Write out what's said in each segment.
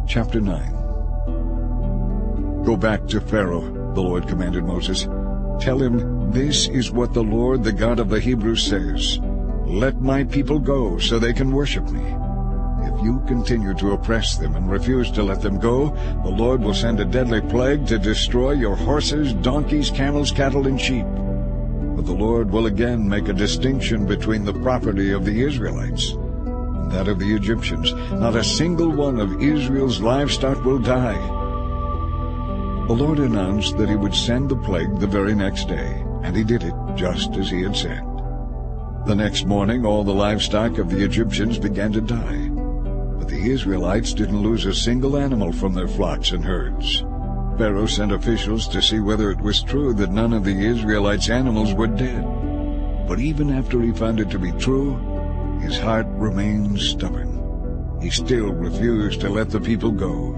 Chapter 9. Go back to Pharaoh, the Lord commanded Moses. Tell him, this is what the Lord, the God of the Hebrews, says. Let my people go so they can worship me. If you continue to oppress them and refuse to let them go, the Lord will send a deadly plague to destroy your horses, donkeys, camels, cattle, and sheep. But the Lord will again make a distinction between the property of the Israelites and that of the Egyptians. Not a single one of Israel's livestock will die. The Lord announced that he would send the plague the very next day, and he did it just as he had said. The next morning all the livestock of the Egyptians began to die, but the Israelites didn't lose a single animal from their flocks and herds. Pharaoh sent officials to see whether it was true that none of the Israelites' animals were dead. But even after he found it to be true, his heart remained stubborn. He still refused to let the people go.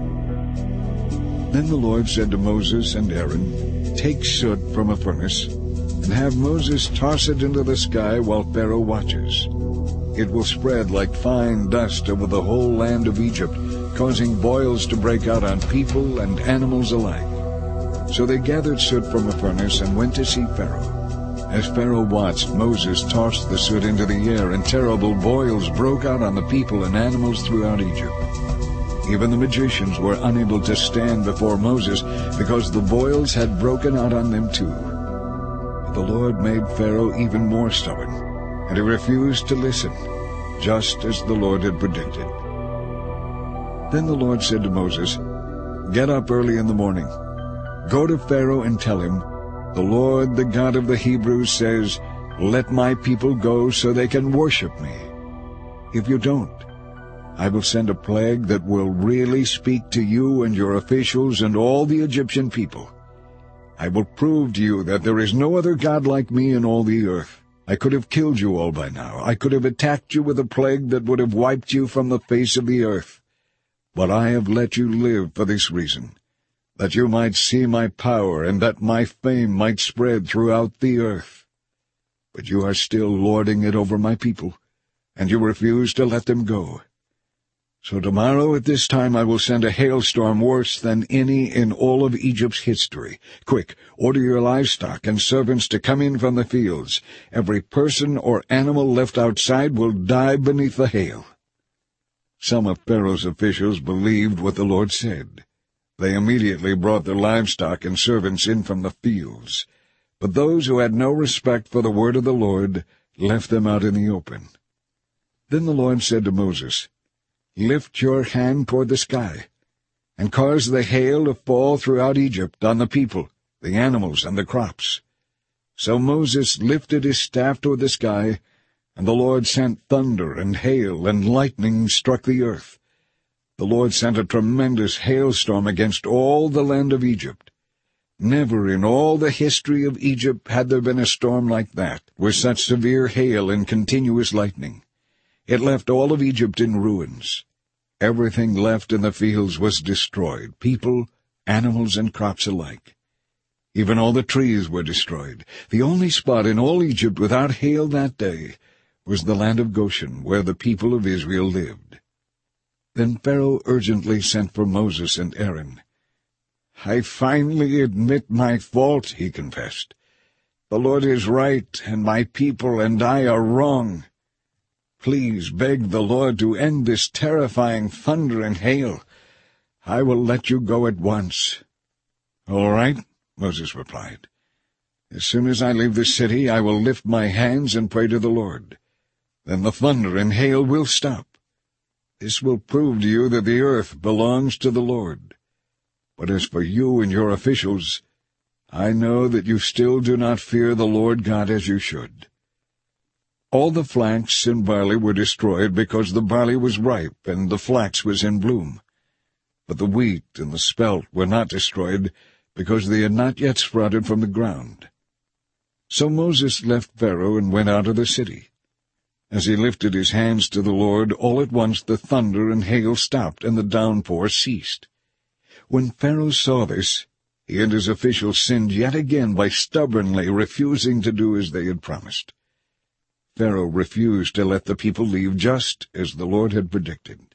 Then the Lord said to Moses and Aaron, Take soot from a furnace, and have Moses toss it into the sky while Pharaoh watches. It will spread like fine dust over the whole land of Egypt, causing boils to break out on people and animals alike. So they gathered soot from a furnace and went to see Pharaoh. As Pharaoh watched, Moses tossed the soot into the air, and terrible boils broke out on the people and animals throughout Egypt. Even the magicians were unable to stand before Moses because the boils had broken out on them too. But the Lord made Pharaoh even more stubborn, and he refused to listen, just as the Lord had predicted. Then the Lord said to Moses, Get up early in the morning. Go to Pharaoh and tell him, The Lord, the God of the Hebrews, says, Let my people go so they can worship me. If you don't, I will send a plague that will really speak to you and your officials and all the Egyptian people. I will prove to you that there is no other God like me in all the earth. I could have killed you all by now. I could have attacked you with a plague that would have wiped you from the face of the earth. But I have let you live for this reason, that you might see my power and that my fame might spread throughout the earth. But you are still lording it over my people, and you refuse to let them go. So tomorrow at this time I will send a hailstorm worse than any in all of Egypt's history. Quick, order your livestock and servants to come in from the fields. Every person or animal left outside will die beneath the hail. Some of Pharaoh's officials believed what the Lord said. They immediately brought their livestock and servants in from the fields. But those who had no respect for the word of the Lord left them out in the open. Then the Lord said to Moses, Lift your hand toward the sky, and cause the hail to fall throughout Egypt on the people, the animals, and the crops. So Moses lifted his staff toward the sky, and the Lord sent thunder and hail, and lightning struck the earth. The Lord sent a tremendous hailstorm against all the land of Egypt. Never in all the history of Egypt had there been a storm like that, with such severe hail and continuous lightning. It left all of Egypt in ruins. Everything left in the fields was destroyed, people, animals, and crops alike. Even all the trees were destroyed. The only spot in all Egypt without hail that day was the land of Goshen, where the people of Israel lived. Then Pharaoh urgently sent for Moses and Aaron. I finally admit my fault, he confessed. The Lord is right, and my people and I are wrong. Please beg the Lord to end this terrifying thunder and hail. I will let you go at once. All right, Moses replied. As soon as I leave the city, I will lift my hands and pray to the Lord. Then the thunder and hail will stop. This will prove to you that the earth belongs to the Lord. But as for you and your officials, I know that you still do not fear the Lord God as you should. All the flax and barley were destroyed because the barley was ripe and the flax was in bloom. But the wheat and the spelt were not destroyed because they had not yet sprouted from the ground. So Moses left Pharaoh and went out of the city. As he lifted his hands to the Lord, all at once the thunder and hail stopped and the downpour ceased. When Pharaoh saw this, he and his officials sinned yet again by stubbornly refusing to do as they had promised. Pharaoh refused to let the people leave just as the Lord had predicted.